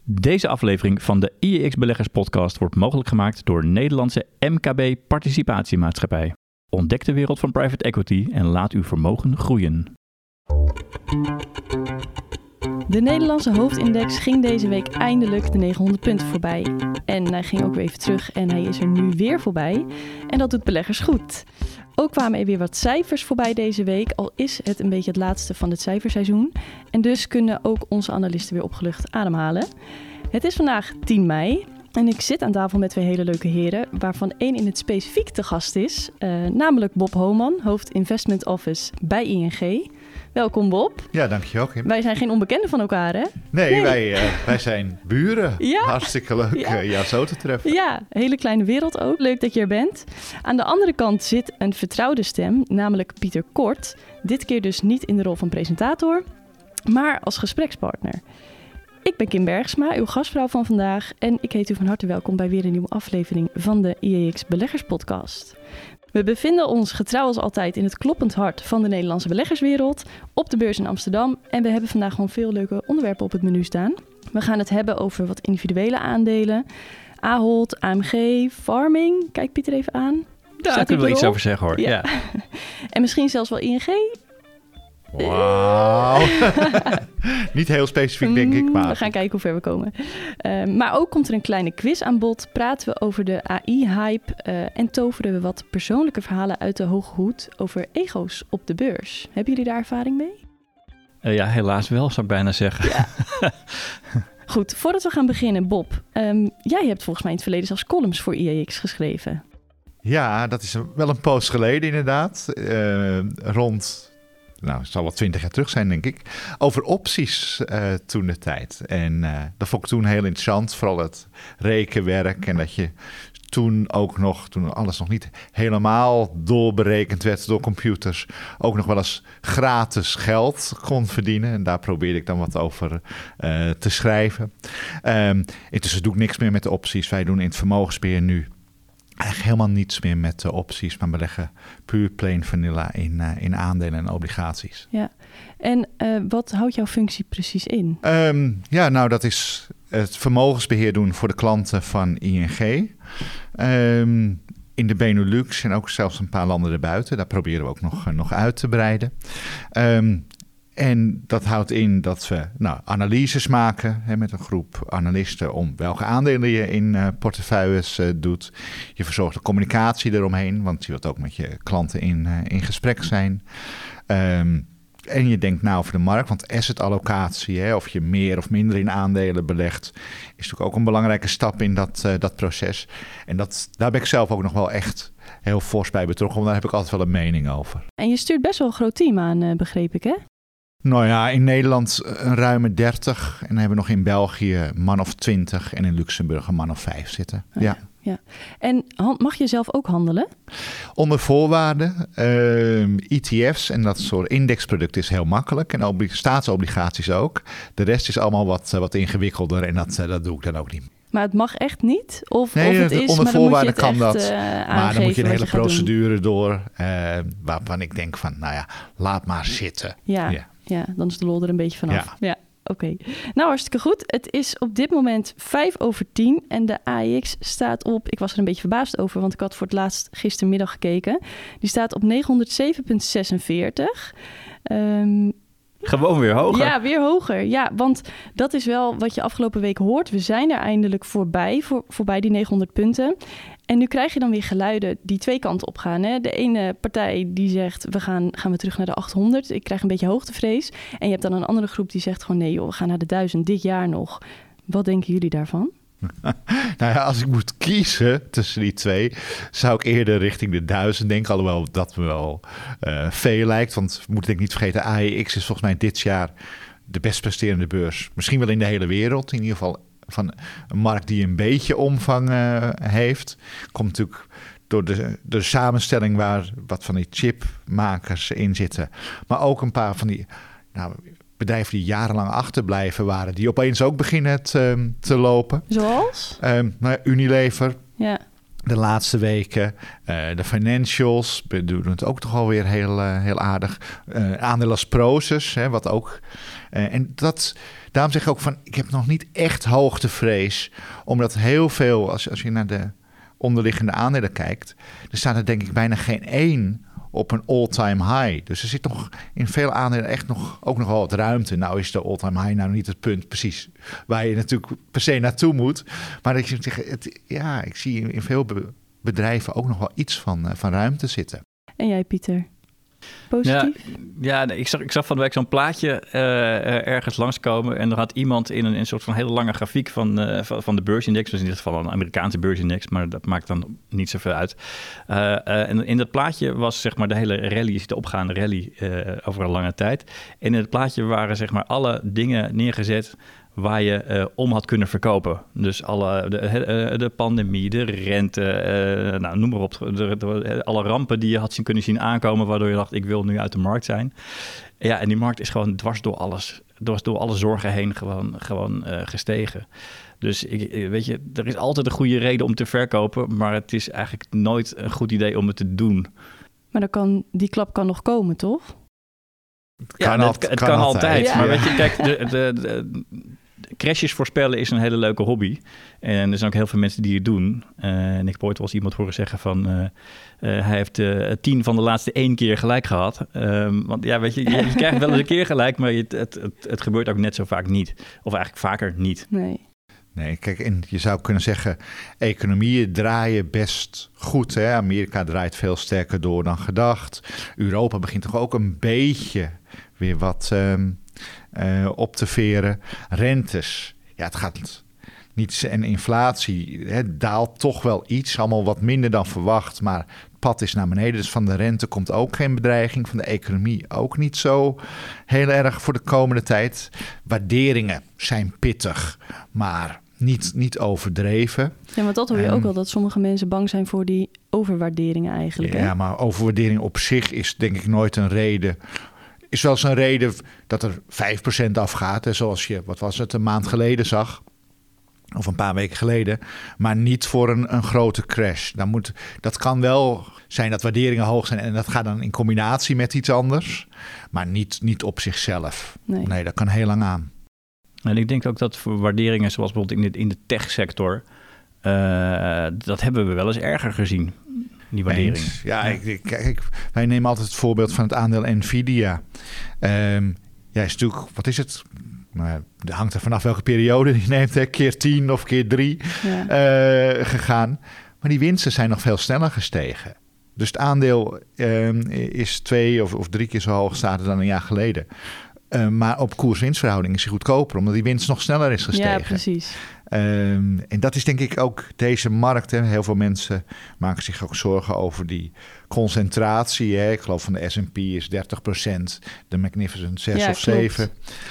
Deze aflevering van de IEX Beleggers Podcast wordt mogelijk gemaakt door Nederlandse MKB Participatiemaatschappij. Ontdek de wereld van private equity en laat uw vermogen groeien. De Nederlandse hoofdindex ging deze week eindelijk de 900 punten voorbij. En hij ging ook weer even terug en hij is er nu weer voorbij. En dat doet beleggers goed. Ook kwamen er weer wat cijfers voorbij deze week, al is het een beetje het laatste van het cijferseizoen. En dus kunnen ook onze analisten weer opgelucht ademhalen. Het is vandaag 10 mei en ik zit aan tafel met 2 hele leuke heren, waarvan één in het specifiek te gast is, namelijk Bob Homan, hoofd Investment Office bij ING. Welkom Bob. Ja, dankjewel Kim. Wij zijn geen onbekenden van elkaar, hè? Nee. Wij zijn buren. Ja. Hartstikke leuk jou zo te treffen. Ja, hele kleine wereld ook. Leuk dat je er bent. Aan de andere kant zit een vertrouwde stem, namelijk Pieter Kort. Dit keer dus niet in de rol van presentator, maar als gesprekspartner. Ik ben Kim Bergsma, uw gastvrouw van vandaag. En ik heet u van harte welkom bij weer een nieuwe aflevering van de IEX Beleggers Podcast. We bevinden ons getrouw als altijd in het kloppend hart van de Nederlandse beleggerswereld, op de beurs in Amsterdam. En we hebben vandaag gewoon veel leuke onderwerpen op het menu staan. We gaan het hebben over wat individuele aandelen, Ahold, AMG, farming. Kijk Pieter even aan. Daar kunnen we wel iets over zeggen hoor. Ja. En misschien zelfs wel ING. Wauw. Niet heel specifiek, denk ik. Maar we gaan kijken hoe ver we komen. Maar ook komt er een kleine quiz aan bod. Praten we over de AI-hype en toveren we wat persoonlijke verhalen uit de hoge hoed over ego's op de beurs. Hebben jullie daar ervaring mee? Ja, helaas wel, zou ik bijna zeggen. Ja. Goed, voordat we gaan beginnen, Bob. Jij hebt volgens mij in het verleden zelfs columns voor IEX geschreven. Ja, dat is wel een poos geleden inderdaad. Rond... Nou, het zal wel 20 jaar terug zijn, denk ik. Over opties toen de tijd. En dat vond ik toen heel interessant. Vooral het rekenwerk. En dat je toen ook nog, toen alles nog niet helemaal doorberekend werd door computers, ook nog wel eens gratis geld kon verdienen. En daar probeerde ik dan wat over te schrijven. Intussen doe ik niks meer met de opties. Wij doen in het vermogensbeheer nu eigenlijk helemaal niets meer met de opties, maar beleggen puur plain vanilla in aandelen en obligaties. Ja, en wat houdt jouw functie precies in? Dat is het vermogensbeheer doen voor de klanten van ING. In de Benelux en ook zelfs een paar landen erbuiten. Daar proberen we ook nog uit te breiden. En dat houdt in dat we analyses maken met een groep analisten om welke aandelen je in portefeuilles doet. Je verzorgt de communicatie eromheen, want je wilt ook met je klanten in gesprek zijn. En je denkt over de markt, want assetallocatie, of je meer of minder in aandelen belegt, is natuurlijk ook een belangrijke stap in dat proces. En daar ben ik zelf ook nog wel echt heel fors bij betrokken, want daar heb ik altijd wel een mening over. En je stuurt best wel een groot team aan, begreep ik, hè? Nou ja, in Nederland een ruime 30. En dan hebben we nog in België een man of 20. En in Luxemburg een man of 5 zitten. Oh, ja. En mag je zelf ook handelen? Onder voorwaarden. ETF's en dat soort indexproducten is heel makkelijk. En staatsobligaties ook. De rest is allemaal wat ingewikkelder. En dat doe ik dan ook niet. Maar het mag echt niet? Of het is, onder voorwaarden kan dat. Maar dan moet je een hele procedure door. Waarvan ik denk van, laat maar zitten. Ja, dan is de lol er een beetje vanaf. Ja. Oké. Nou, hartstikke goed. Het is op dit moment 9:05 en de AEX staat op... Ik was er een beetje verbaasd over, want ik had voor het laatst gistermiddag gekeken. Die staat op 907,46. Gewoon weer hoger. Ja, weer hoger. Ja, want dat is wel wat je afgelopen week hoort. We zijn er eindelijk voorbij die 900 punten. En nu krijg je dan weer geluiden die twee kanten op gaan. Hè? De ene partij die zegt, gaan we terug naar de 800. Ik krijg een beetje hoogtevrees. En je hebt dan een andere groep die zegt gewoon, nee joh, we gaan naar de 1000 dit jaar nog. Wat denken jullie daarvan? Als ik moet kiezen tussen die twee, zou ik eerder richting de 1000 denken. Alhoewel dat me wel veel lijkt. Want we moeten denk ik niet vergeten, AEX is volgens mij dit jaar de best presterende beurs. Misschien wel in de hele wereld. In ieder geval van een markt die een beetje omvang heeft. Komt natuurlijk door de samenstelling waar wat van die chipmakers in zitten. Maar ook een paar van die bedrijven die jarenlang achterblijven waren, die opeens ook beginnen te lopen. Zoals? Unilever. Ja. De laatste weken. De financials doen het ook toch alweer heel aardig. Aandelen als Prosus, wat ook. En Daarom zeg ik ook van, ik heb nog niet echt hoogtevrees. Omdat heel veel, als je naar de onderliggende aandelen kijkt, er staat er denk ik bijna geen één op een all-time high. Dus er zit nog in veel aandelen echt ook nog wel wat ruimte. Nou is de all-time high nou niet het punt precies waar je natuurlijk per se naartoe moet. Maar dat je zegt, ik zie in veel bedrijven ook nog wel iets van ruimte zitten. En jij, Pieter? Positief? Ja, ik zag van de week zo'n plaatje ergens langskomen. En er had iemand in een soort van hele lange grafiek van de beursindex. Dus in dit geval een Amerikaanse beursindex, maar dat maakt dan niet zoveel uit. En in dat plaatje was zeg maar de hele rally, de opgaande rally over een lange tijd. En in het plaatje waren zeg maar alle dingen neergezet waar je om had kunnen verkopen. Dus de pandemie, de rente, noem maar op. Alle rampen die je had kunnen zien aankomen, waardoor je dacht, ik wil nu uit de markt zijn. Ja, en die markt is gewoon dwars door alle zorgen heen gewoon gestegen. Dus weet je, er is altijd een goede reden om te verkopen, maar het is eigenlijk nooit een goed idee om het te doen. Maar die klap kan nog komen, toch? Het kan altijd. Ja. Maar weet je, kijk, de crashes voorspellen is een hele leuke hobby. En er zijn ook heel veel mensen die het doen. En ik heb ooit wel eens iemand horen zeggen van hij heeft 10 van de laatste 1 keer gelijk gehad. Want ja, weet je krijgt wel eens een keer gelijk, maar het gebeurt ook net zo vaak niet. Of eigenlijk vaker niet. Nee, kijk, en je zou kunnen zeggen, economieën draaien best goed. Hè? Amerika draait veel sterker door dan gedacht. Europa begint toch ook een beetje weer wat op te veren. Rentes, ja, het gaat niet. En inflatie daalt toch wel iets. Allemaal wat minder dan verwacht, maar het pad is naar beneden. Dus van de rente komt ook geen bedreiging. Van de economie ook niet zo heel erg voor de komende tijd. Waarderingen zijn pittig, maar niet overdreven. Ja, want dat hoor je ook wel, dat sommige mensen bang zijn voor die overwaarderingen eigenlijk. Ja, hè? maar overwaardering op zich is denk ik nooit een reden. Is wel eens een reden dat er 5% afgaat. Hè, zoals je, wat was het, een maand geleden zag. Of een paar weken geleden. Maar niet voor een grote crash. Dat kan wel zijn dat waarderingen hoog zijn. En dat gaat dan in combinatie met iets anders. Maar niet op zichzelf. Nee, dat kan heel lang aan. En ik denk ook dat voor waarderingen zoals bijvoorbeeld in de techsector, dat hebben we wel eens erger gezien, die waardering. Ja. Kijk, wij nemen altijd het voorbeeld van het aandeel Nvidia. Is natuurlijk, wat is het? Het hangt er vanaf welke periode die neemt, hè? Keer 10 of keer 3 gegaan. Maar die winsten zijn nog veel sneller gestegen. Dus het aandeel is 2 of 3 keer zo hoog staat dan een jaar geleden. Maar op koers-winstverhouding is hij goedkoper, omdat die winst nog sneller is gestegen. Ja, precies. En dat is denk ik ook deze markt. Hè. Heel veel mensen maken zich ook zorgen over die concentratie. Hè. Ik geloof van de S&P is 30%, de Magnificent 6 of 7.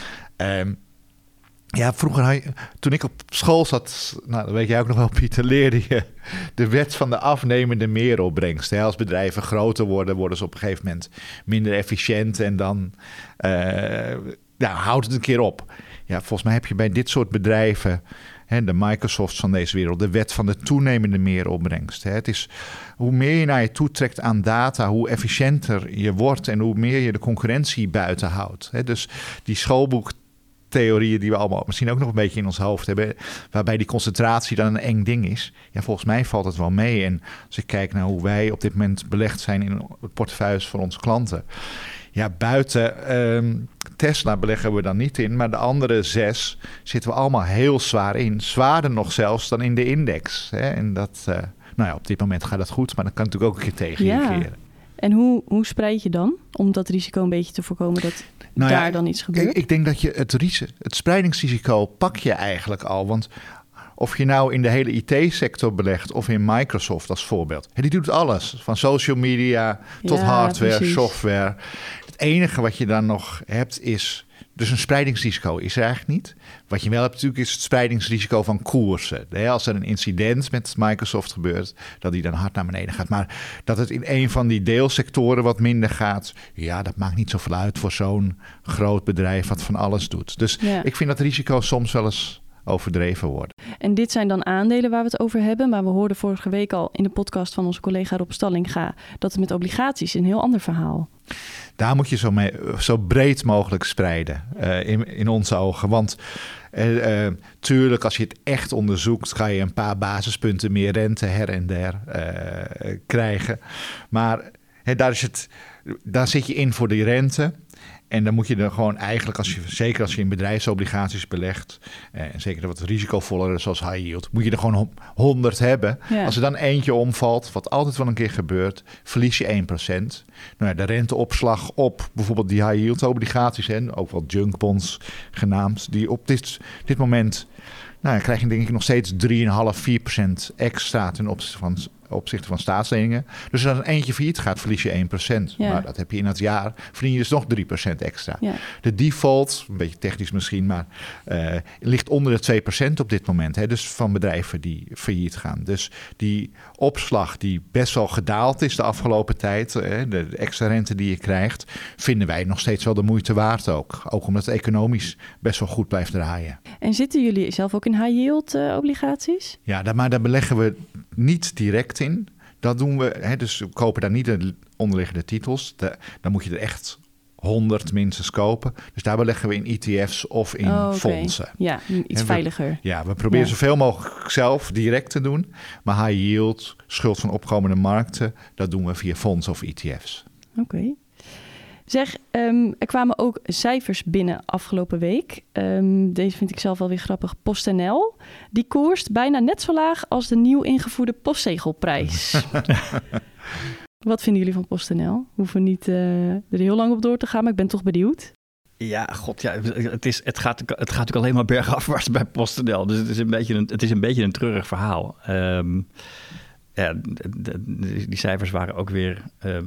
Vroeger, toen ik op school zat, dat weet jij ook nog wel, Pieter, leerde je de wet van de afnemende meeropbrengst. Hè? Als bedrijven groter worden ze op een gegeven moment minder efficiënt en dan houdt het een keer op. Ja, volgens mij heb je bij dit soort bedrijven, de Microsofts van deze wereld, de wet van de toenemende meeropbrengst. Hè? Het is hoe meer je naar je toe trekt aan data, hoe efficiënter je wordt en hoe meer je de concurrentie buiten houdt. Hè? Dus die schoolboektheorieën die we allemaal misschien ook nog een beetje in ons hoofd hebben, waarbij die concentratie dan een eng ding is. Ja, volgens mij valt het wel mee. En als ik kijk naar hoe wij op dit moment belegd zijn in het portefeuilles van onze klanten. Ja, buiten Tesla beleggen we dan niet in, maar de andere 6 zitten we allemaal heel zwaar in. Zwaarder nog zelfs dan in de index. Hè? En dat, op dit moment gaat dat goed, maar dat kan natuurlijk ook een keer tegen je keren. En hoe spreid je dan om dat risico een beetje te voorkomen dat daar dan iets gebeurt? Ik denk dat je het spreidingsrisico pak je eigenlijk al, want of je nou in de hele IT-sector belegt of in Microsoft als voorbeeld. Die doet alles. Van social media tot hardware, precies. Software. Het enige wat je dan nog hebt is. Dus een spreidingsrisico is er eigenlijk niet. Wat je wel hebt natuurlijk is het spreidingsrisico van koersen. Als er een incident met Microsoft gebeurt, dat die dan hard naar beneden gaat. Maar dat het in een van die deelsectoren wat minder gaat, ja, dat maakt niet zoveel uit voor zo'n groot bedrijf wat van alles doet. Dus ik vind dat risico soms wel eens overdreven worden. En dit zijn dan aandelen waar we het over hebben. Maar we hoorden vorige week al in de podcast van onze collega Rob Stallinga dat het met obligaties een heel ander verhaal. Daar moet je zo breed mogelijk spreiden in onze ogen. Want tuurlijk, als je het echt onderzoekt, ga je een paar basispunten meer rente her en der krijgen. Maar daar zit je in voor die rente. En dan moet je er gewoon eigenlijk, zeker als je in bedrijfsobligaties belegt, en zeker wat risicovoller zoals high yield, moet je er gewoon 100 hebben. Ja. Als er dan eentje omvalt, wat altijd wel een keer gebeurt, verlies je 1%. Nou ja, de renteopslag op bijvoorbeeld die high yield obligaties, ook wel junk bonds genaamd, die op dit moment, nou, krijg je denk ik nog steeds 3,5-4% extra ten opzichte van staatsleningen. Dus als er eentje failliet gaat, verlies je 1%. Ja. Maar dat heb je in het jaar, verdien je dus nog 3% extra. Ja. De default, een beetje technisch misschien, maar ligt onder de 2% op dit moment. Hè, dus van bedrijven die failliet gaan. Dus die opslag die best wel gedaald is de afgelopen tijd, de extra rente die je krijgt, vinden wij nog steeds wel de moeite waard ook. Ook omdat het economisch best wel goed blijft draaien. En zitten jullie zelf ook in high yield obligaties? Ja, maar daar beleggen we niet direct in. Dat doen we, dus we kopen daar niet de onderliggende titels. Dan moet je er echt 100 minstens kopen. Dus daar beleggen we in ETF's of in fondsen. Ja, iets veiliger. Ja, we proberen zoveel mogelijk zelf direct te doen. Maar high yield, schuld van opkomende markten, dat doen we via fondsen of ETF's. Oké. Zeg, er kwamen ook cijfers binnen afgelopen week. Deze vind ik zelf wel weer grappig. PostNL, die koerst bijna net zo laag als de nieuw ingevoerde postzegelprijs. Wat vinden jullie van PostNL? Hoeven niet er heel lang op door te gaan, maar ik ben toch benieuwd. Ja, het gaat natuurlijk alleen maar bergafwaarts bij PostNL. Dus het is een beetje een treurig verhaal. Die cijfers waren ook weer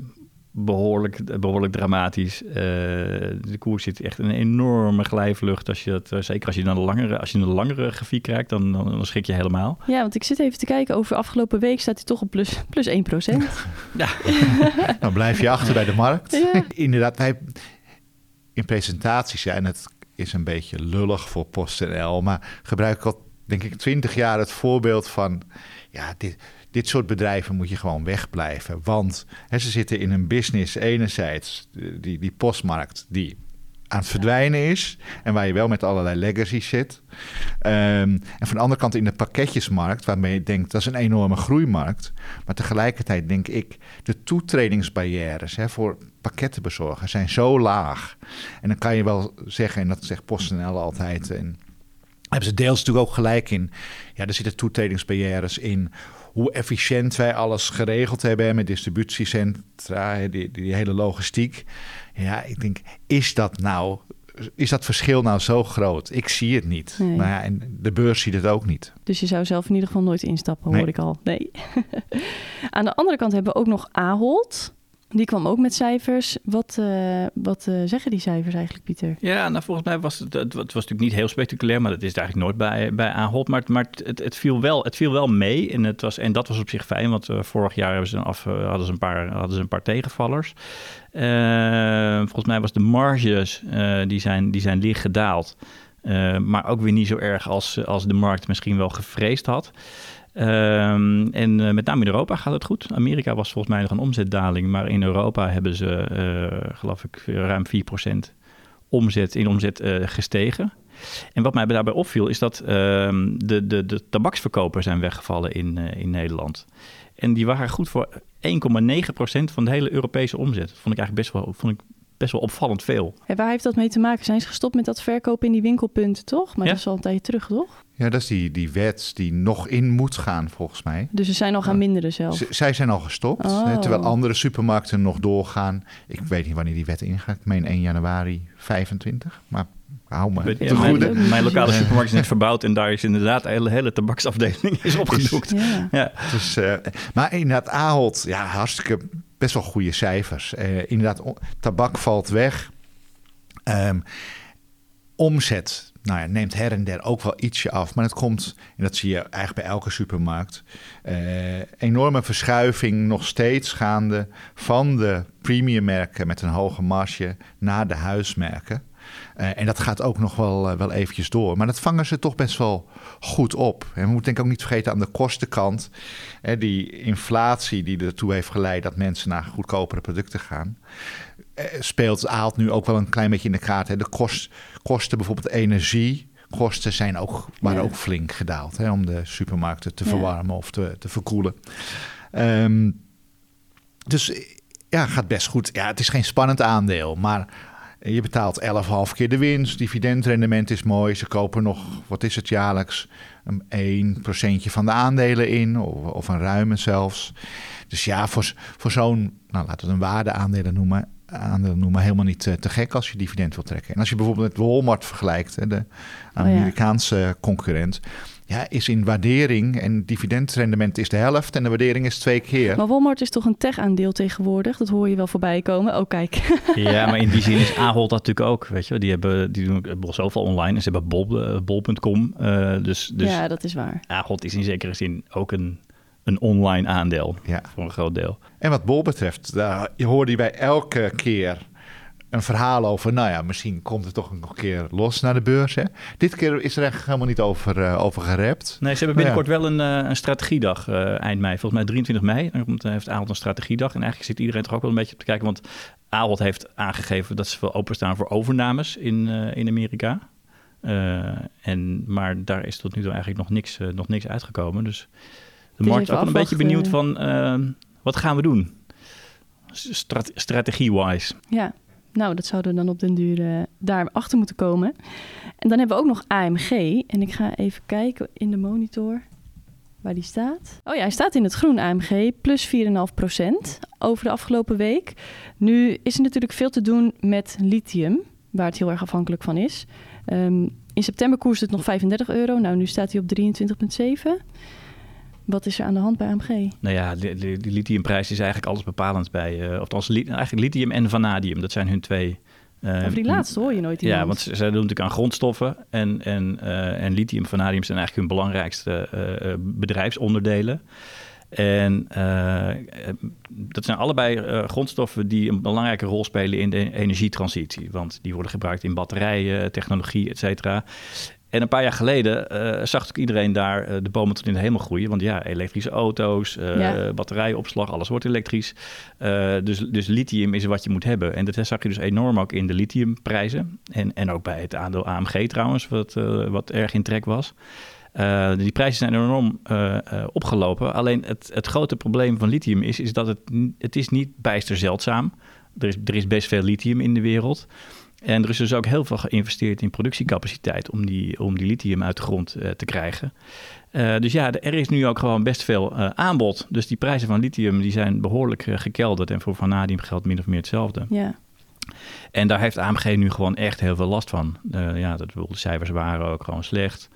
behoorlijk dramatisch. De koers zit echt in een enorme glijvlucht. Zeker als je een langere grafiek krijgt, dan schrik je helemaal. Ja, want ik zit even te kijken. Over afgelopen week staat hij toch op plus 1%. Ja. Dan blijf je achter bij de markt. Ja. Inderdaad, wij in presentaties, en het is een beetje lullig voor PostNL, maar gebruik ik al, denk ik, 20 jaar het voorbeeld van, ja, dit soort bedrijven moet je gewoon wegblijven. Want ze zitten in een business enerzijds, die postmarkt, die aan het verdwijnen is en waar je wel met allerlei legacies zit. En van de andere kant in de pakketjesmarkt, waarmee je denkt, dat is een enorme groeimarkt. Maar tegelijkertijd denk ik, de toetredingsbarrières voor pakkettenbezorgers zijn zo laag. En dan kan je wel zeggen, en dat zegt PostNL altijd, en hebben ze deels natuurlijk ook gelijk in, ja, er zitten toetredingsbarrières in hoe efficiënt wij alles geregeld hebben met distributiecentra, die hele logistiek. Ja, ik denk, is dat verschil nou zo groot? Ik zie het niet. Nee. Maar ja, en de beurs ziet het ook niet. Dus je zou zelf in ieder geval nooit instappen, hoor ik al. Nee. Aan de andere kant hebben we ook nog Ahold. Die kwam ook met cijfers. Wat zeggen die cijfers eigenlijk, Pieter? Ja, nou volgens mij was het was natuurlijk niet heel spectaculair, maar dat is het eigenlijk nooit bij Ahold. Maar het viel wel mee en dat was op zich fijn, want vorig jaar hadden ze een paar tegenvallers. Volgens mij was de marges die zijn licht gedaald, maar ook weer niet zo erg als de markt misschien wel gevreesd had. En met name in Europa gaat het goed. Amerika was volgens mij nog een omzetdaling, maar in Europa hebben ze, geloof ik, ruim 4% omzet gestegen. En wat mij daarbij opviel is dat de tabaksverkopen zijn weggevallen in Nederland. En die waren goed voor 1,9% van de hele Europese omzet. Dat vond ik eigenlijk best wel opvallend veel. En waar heeft dat mee te maken? Zijn ze gestopt met dat verkopen in die winkelpunten, toch? Maar dat is al een tijdje terug, toch? Ja, dat is die wet die nog in moet gaan, volgens mij. Dus ze zijn al gaan minderen zelf? Zij zijn al gestopt, terwijl andere supermarkten nog doorgaan. Ik weet niet wanneer die wet ingaat. Ik meen 1 januari 25, maar hou me te goede. Mijn lokale supermarkt is net verbouwd en daar is inderdaad een hele tabaksafdeling is opgezocht. Ja. Dus, maar inderdaad, Ahold, ja, hartstikke best wel goede cijfers. Inderdaad, tabak valt weg. Omzet neemt her en der ook wel ietsje af. Maar het komt, en dat zie je eigenlijk bij elke supermarkt, enorme verschuiving nog steeds gaande van de premiummerken met een hoge marge naar de huismerken. En dat gaat ook nog wel eventjes door. Maar dat vangen ze toch best wel goed op. En we moeten denk ik ook niet vergeten aan de kostenkant. Die inflatie die ertoe heeft geleid dat mensen naar goedkopere producten gaan. Haalt nu ook wel een klein beetje in de kaart. De kosten, bijvoorbeeld energiekosten, waren ook flink gedaald. Om de supermarkten te verwarmen of te verkoelen. Dus ja, gaat best goed. Ja, het is geen spannend aandeel, maar je betaalt 11,5 keer de winst. Dividendrendement is mooi. Ze kopen nog, wat is het jaarlijks, 1% van de aandelen in. Of een ruime zelfs. Dus ja, voor zo'n, laten we het een waardeaandelen noemen, helemaal niet te gek als je dividend wil trekken. En als je bijvoorbeeld met Walmart vergelijkt, de Amerikaanse concurrent, is in waardering en dividendrendement is de helft en de waardering is 2 keer. Maar Walmart is toch een tech-aandeel tegenwoordig? Dat hoor je wel voorbij komen. Oh, kijk. Ja, maar in die zin is Ahold dat natuurlijk ook. Weet je, die doen zoveel online en ze hebben bol.com. Dus ja, dat is waar. Ahold is in zekere zin ook een online aandeel voor een groot deel. En wat Bol betreft, je hoorde bij elke keer een verhaal over, misschien komt het toch een keer los naar de beurs. Hè? Dit keer is er eigenlijk helemaal niet over gerept. Nee, ze hebben binnenkort wel een strategiedag eind mei. Volgens mij 23 mei. Dan heeft Ahold een strategiedag. En eigenlijk zit iedereen er ook wel een beetje op te kijken. Want Ahold heeft aangegeven dat ze wel openstaan voor overnames in Amerika. Maar daar is tot nu toe eigenlijk nog niks uitgekomen. Dus de markt is ook wel een beetje benieuwd van wat gaan we doen? Strategie-wise. Ja. Nou, dat zouden we dan op den duur daar achter moeten komen. En dan hebben we ook nog AMG. En ik ga even kijken in de monitor waar die staat. Oh ja, hij staat in het groen, AMG. Plus 4,5% over de afgelopen week. Nu is er natuurlijk veel te doen met lithium, waar het heel erg afhankelijk van is. In september koerste het nog €35. Nou, nu staat hij op 23,7. Wat is er aan de hand bij AMG? Nou ja, die lithiumprijs is eigenlijk alles bepalend bij... eigenlijk lithium en vanadium, dat zijn hun twee... Over die laatste hoor je nooit iemand. Ja, want ze doen natuurlijk aan grondstoffen. En lithium en vanadium zijn eigenlijk hun belangrijkste bedrijfsonderdelen. En dat zijn allebei grondstoffen die een belangrijke rol spelen in de energietransitie. Want die worden gebruikt in batterijen, technologie, et cetera. En een paar jaar geleden zag ook iedereen daar de bomen tot in de hemel groeien. Want ja, elektrische auto's, batterijopslag, alles wordt elektrisch. Dus lithium is wat je moet hebben. En dat zag je dus enorm ook in de lithiumprijzen. En ook bij het aandeel AMG trouwens, wat erg in trek was. Die prijzen zijn enorm opgelopen. Alleen het grote probleem van lithium is dat het is niet bijster zeldzaam. Er is best veel lithium in de wereld. En er is dus ook heel veel geïnvesteerd in productiecapaciteit om die lithium uit de grond te krijgen. Dus ja, er is nu ook gewoon best veel aanbod. Dus die prijzen van lithium die zijn behoorlijk gekelderd. En voor vanadium geldt min of meer hetzelfde. Ja. En daar heeft AMG nu gewoon echt heel veel last van. De cijfers waren ook gewoon slecht.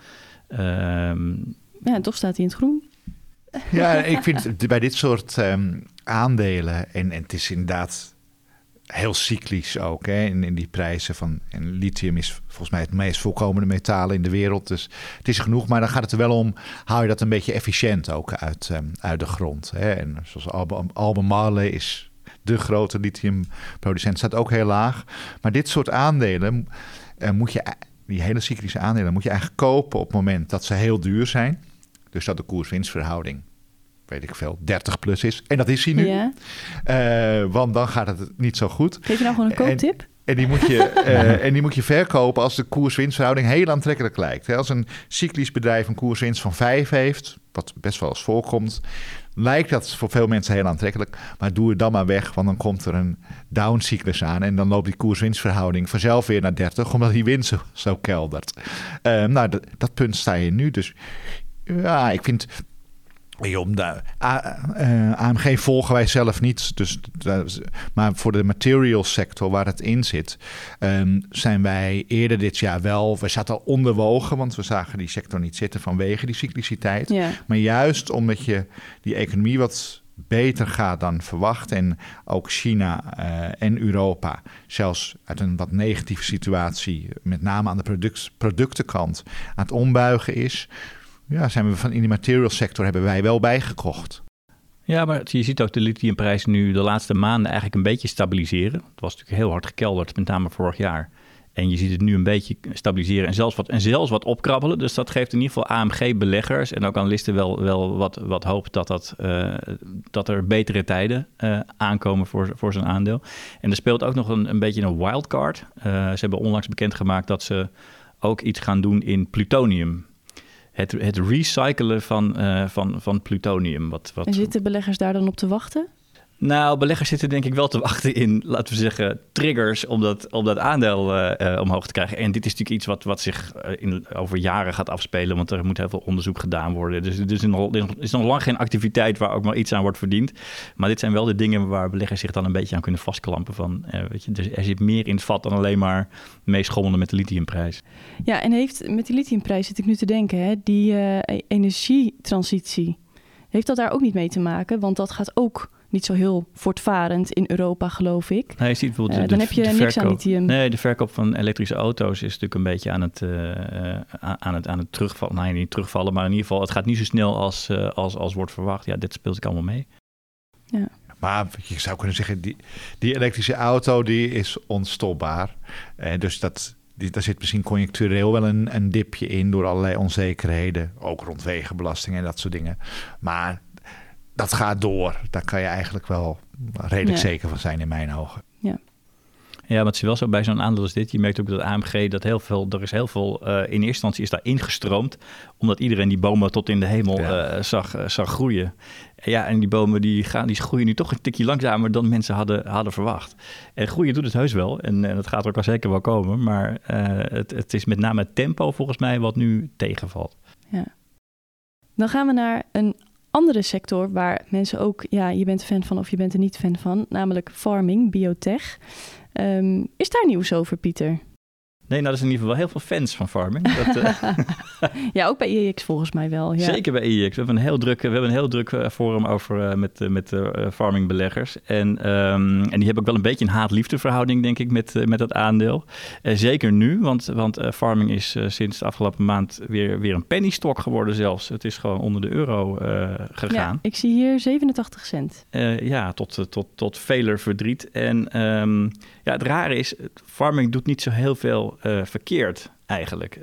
En toch staat hij in het groen. Ja, ik vind bij dit soort aandelen, en het is inderdaad heel cyclisch ook, hè, in die prijzen van. En lithium is volgens mij het meest voorkomende metaal in de wereld. Dus het is genoeg, maar dan gaat het er wel om, hou je dat een beetje efficiënt ook uit de grond. Hè? En zoals Albemarle is de grote lithiumproducent, staat ook heel laag. Maar dit soort aandelen die hele cyclische aandelen moet je eigenlijk kopen op het moment dat ze heel duur zijn. Dus dat de koers-winstverhouding, weet ik veel, 30 plus is. En dat is hij nu. Ja. Want dan gaat het niet zo goed. Geef je nou gewoon een kooptip? En die moet je verkopen als de koers-winstverhouding heel aantrekkelijk lijkt. Als een cyclisch bedrijf een koers-winst van 5 heeft, wat best wel eens voorkomt, lijkt dat voor veel mensen heel aantrekkelijk. Maar doe het dan maar weg, want dan komt er een downcyclus aan en dan loopt die koers-winstverhouding vanzelf weer naar 30, omdat die winst zo keldert. Dat punt sta je nu. Dus ja, ik vind, AMG volgen wij zelf niet. Maar voor de materials sector waar het in zit, zijn wij eerder dit jaar wel. We zaten al onderwogen, want we zagen die sector niet zitten vanwege die cycliciteit. Ja. Maar juist omdat die economie wat beter gaat dan verwacht en ook China en Europa zelfs uit een wat negatieve situatie, met name aan de productenkant, aan het ombuigen is. Ja, zijn we in die materials sector hebben wij wel bijgekocht. Ja, maar je ziet ook de lithiumprijs nu de laatste maanden eigenlijk een beetje stabiliseren. Het was natuurlijk heel hard gekelderd, met name vorig jaar. En je ziet het nu een beetje stabiliseren en zelfs wat opkrabbelen. Dus dat geeft in ieder geval AMG-beleggers en ook analisten wel wat hoop dat er betere tijden aankomen voor zo'n aandeel. En er speelt ook nog een beetje een wildcard. Ze hebben onlangs bekendgemaakt dat ze ook iets gaan doen in plutonium. Het recyclen van plutonium. En zitten beleggers daar dan op te wachten? Nou, beleggers zitten denk ik wel te wachten in, laten we zeggen, triggers om dat aandeel omhoog te krijgen. En dit is natuurlijk iets wat zich over jaren gaat afspelen, want er moet heel veel onderzoek gedaan worden. Dus er is nog lang geen activiteit waar ook maar iets aan wordt verdiend. Maar dit zijn wel de dingen waar beleggers zich dan een beetje aan kunnen vastklampen van. Dus er zit meer in het vat dan alleen maar meeschommelen met de lithiumprijs. Ja, en met die lithiumprijs zit ik nu te denken, hè, die energietransitie, heeft dat daar ook niet mee te maken? Want dat gaat ook niet zo heel voortvarend in Europa, geloof ik. Nee, je ziet bijvoorbeeld dan heb je niks aan lithium. Nee, de verkoop van elektrische auto's is natuurlijk een beetje aan het terugvallen. Nou, niet terugvallen, maar in ieder geval, het gaat niet zo snel als wordt verwacht. Ja, dit speelt ik allemaal mee. Ja. Maar je zou kunnen zeggen, die elektrische auto die is onstopbaar. Dus daar zit misschien conjunctureel wel een dipje in door allerlei onzekerheden. Ook rond wegenbelasting en dat soort dingen. Maar dat gaat door. Daar kan je eigenlijk wel redelijk zeker van zijn in mijn ogen. Ja. Ja, maar het is wel zo bij zo'n aandeel als dit. Je merkt ook dat AMG, in eerste instantie is daar ingestroomd, omdat iedereen die bomen tot in de hemel zag groeien. Ja, en die bomen die groeien nu toch een tikje langzamer dan mensen hadden verwacht. En groeien doet het heus wel. En dat gaat er ook al zeker wel komen. Maar het is met name het tempo volgens mij wat nu tegenvalt. Ja. Dan gaan we naar een andere sector waar mensen ook, je bent fan van of je bent er niet fan van, namelijk farming, biotech. Is daar nieuws over, Pieter? Nee, nou, er zijn in ieder geval wel heel veel fans van farming. Ja, ook bij EEX volgens mij wel. Ja. Zeker bij EEX. We hebben een heel druk forum over met farmingbeleggers. En die hebben ook wel een beetje een haat-liefde verhouding, denk ik, met dat aandeel. Zeker nu, want farming is sinds de afgelopen maand weer een pennystock geworden zelfs. Het is gewoon onder de euro gegaan. Ja, ik zie hier 87 cent. Tot veler verdriet. En het rare is, farming doet niet zo heel veel verkeerd eigenlijk.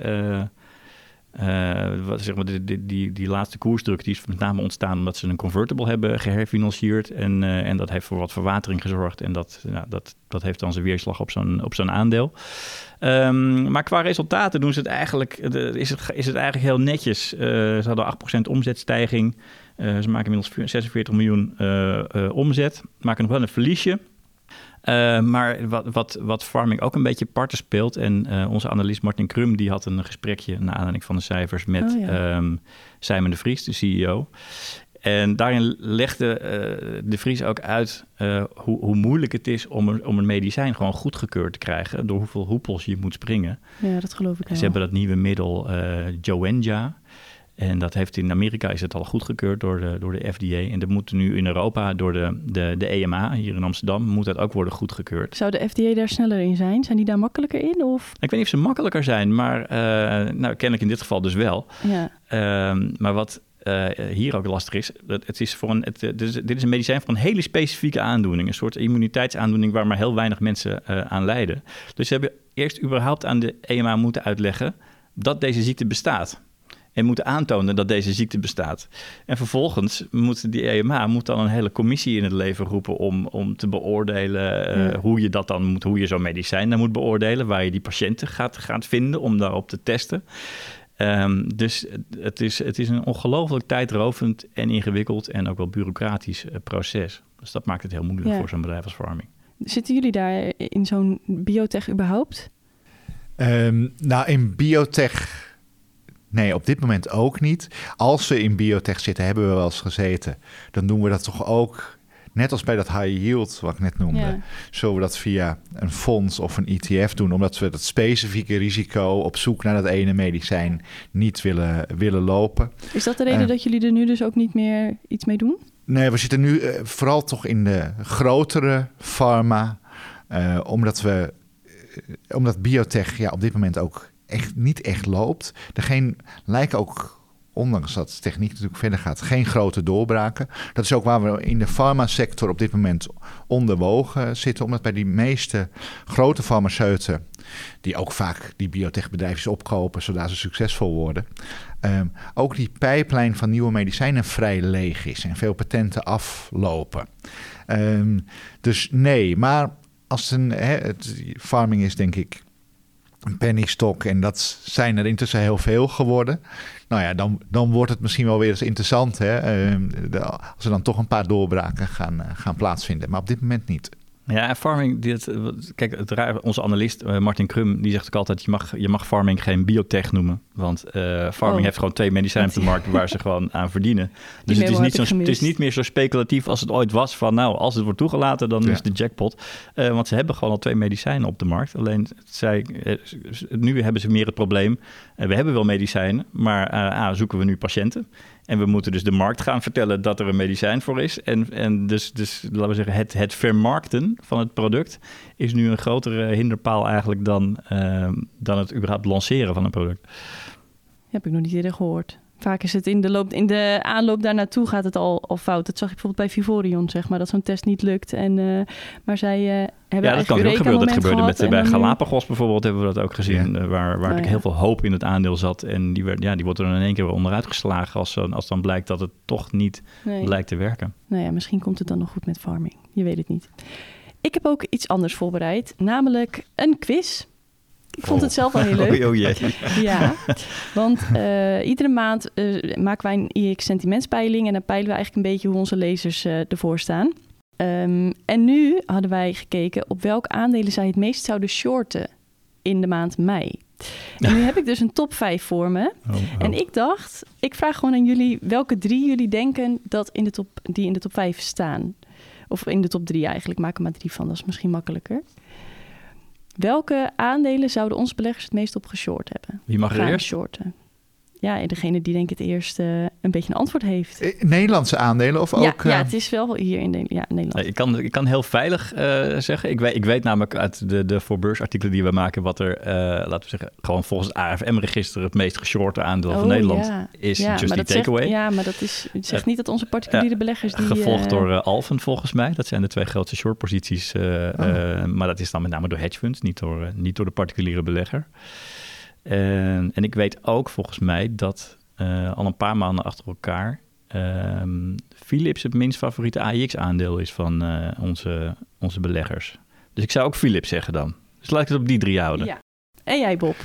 Die laatste koersdruk die is met name ontstaan omdat ze een convertible hebben geherfinancierd. En dat heeft voor wat verwatering gezorgd. En dat heeft dan zijn weerslag op zo'n aandeel. Maar qua resultaten doen ze het eigenlijk, is het eigenlijk heel netjes. Ze hadden 8% omzetstijging. Ze maken inmiddels 46 miljoen omzet. Maken nog wel een verliesje. Maar wat farming ook een beetje parten speelt. En onze analist Martin Krum die had een gesprekje naar aanleiding van de cijfers met Simon de Vries, de CEO. En daarin legde de Vries ook uit hoe moeilijk het is om een medicijn gewoon goedgekeurd te krijgen. Door hoeveel hoepels je moet springen. Ja, dat geloof ik wel. Ze hebben dat nieuwe middel Joenja. En dat heeft in Amerika is het al goedgekeurd door de FDA. En dat moet nu in Europa door de EMA hier in Amsterdam moet dat ook worden goedgekeurd. Zou de FDA daar sneller in zijn? Zijn die daar makkelijker in? Of? Ik weet niet of ze makkelijker zijn, maar kennelijk in dit geval dus wel. Ja. Maar wat hier ook lastig is, dit is een medicijn voor een hele specifieke aandoening. Een soort immuniteitsaandoening waar maar heel weinig mensen aan lijden. Dus ze hebben eerst überhaupt aan de EMA moeten uitleggen dat deze ziekte bestaat. En moeten aantonen dat deze ziekte bestaat. En vervolgens moet die EMA dan een hele commissie in het leven roepen om te beoordelen hoe je zo'n medicijn dan moet beoordelen, waar je die patiënten gaat vinden om daarop te testen. Dus het is een ongelooflijk tijdrovend en ingewikkeld en ook wel bureaucratisch proces. Dus dat maakt het heel moeilijk voor zo'n bedrijf als farming. Zitten jullie daar in zo'n biotech überhaupt? In biotech. Nee, op dit moment ook niet. Als we in biotech zitten, hebben we wel eens gezeten. Dan doen we dat toch ook, net als bij dat high yield wat ik net noemde. Ja. Zullen we dat via een fonds of een ETF doen, omdat we dat specifieke risico op zoek naar dat ene medicijn niet willen lopen. Is dat de reden dat jullie er nu dus ook niet meer iets mee doen? Nee, we zitten nu vooral toch in de grotere pharma, omdat biotech op dit moment ook niet echt loopt. Degene lijken ook ondanks dat de techniek natuurlijk verder gaat, geen grote doorbraken. Dat is ook waar we in de farmasector op dit moment onderwogen zitten. Omdat bij die meeste grote farmaceuten, die ook vaak die biotechbedrijfjes opkopen zodat ze succesvol worden, ook die pijplijn van nieuwe medicijnen vrij leeg is en veel patenten aflopen. Dus nee, maar als farming is denk ik een pennystock en dat zijn er intussen heel veel geworden. Nou ja, dan wordt het misschien wel weer eens interessant, hè? Als er dan toch een paar doorbraken gaan plaatsvinden. Maar op dit moment niet. Ja, en farming, kijk, onze analist Martin Krum, die zegt ook altijd, je mag farming geen biotech noemen. Want farming heeft gewoon 2 medicijnen op de markt waar ze gewoon aan verdienen. Dus het is niet meer zo speculatief als het ooit was van, nou, als het wordt toegelaten, dan is het de jackpot. Want ze hebben gewoon al 2 medicijnen op de markt. Alleen, nu hebben ze meer het probleem, we hebben wel medicijnen, maar zoeken we nu patiënten. En we moeten dus de markt gaan vertellen dat er een medicijn voor is. En dus laten we zeggen, het vermarkten van het product is nu een grotere hinderpaal eigenlijk dan het überhaupt lanceren van een product. Heb ik nog niet eerder gehoord. Vaak is het in de aanloop daar naartoe gaat het al fout. Dat zag je bijvoorbeeld bij Vivorion, zeg maar, dat zo'n test niet lukt. Maar zij hebben dat kan ook gebeuren. Dat gebeurde bij Galapagos bijvoorbeeld, hebben we dat ook gezien. Ja. Waar heel veel hoop in het aandeel zat. En die wordt er dan in één keer onderuit geslagen als dan blijkt dat het toch niet lijkt te werken. Nou ja, misschien komt het dan nog goed met farming. Je weet het niet. Ik heb ook iets anders voorbereid, namelijk een quiz. Ik vond het zelf wel heel leuk. Oh jee. Ja, want iedere maand maken wij een IEX sentimentspeiling en dan peilen we eigenlijk een beetje hoe onze lezers ervoor staan. En nu hadden wij gekeken op welke aandelen zij het meest zouden shorten in de maand mei. En nu heb ik dus een top 5 voor me. En ik dacht, ik vraag gewoon aan jullie welke 3 jullie denken dat die in de top 5 staan. Of in de top 3 eigenlijk, maak er maar 3 van, dat is misschien makkelijker. Welke aandelen zouden onze beleggers het meest op geshort hebben? Wie mag er eerst? Shorten. Ja, degene die denk ik het eerst een beetje een antwoord heeft. Nederlandse aandelen of ook? Ja, het is wel hier in Nederland. Ik kan heel veilig zeggen. Ik weet namelijk uit de voorbeursartikelen die we maken wat er, laten we zeggen, gewoon volgens het AFM-register het meest geshorte aandeel van Nederland is Just Eat Takeaway. Maar het zegt niet dat onze particuliere beleggers die... Gevolgd door Alphen volgens mij. Dat zijn de 2 grootste shortposities. Maar dat is dan met name door hedge funds, niet door de particuliere belegger. En ik weet ook volgens mij dat al een paar maanden achter elkaar Philips het minst favoriete AEX-aandeel is van onze beleggers. Dus ik zou ook Philips zeggen dan. Dus laat ik het op die 3 houden. Ja. En jij, Bob?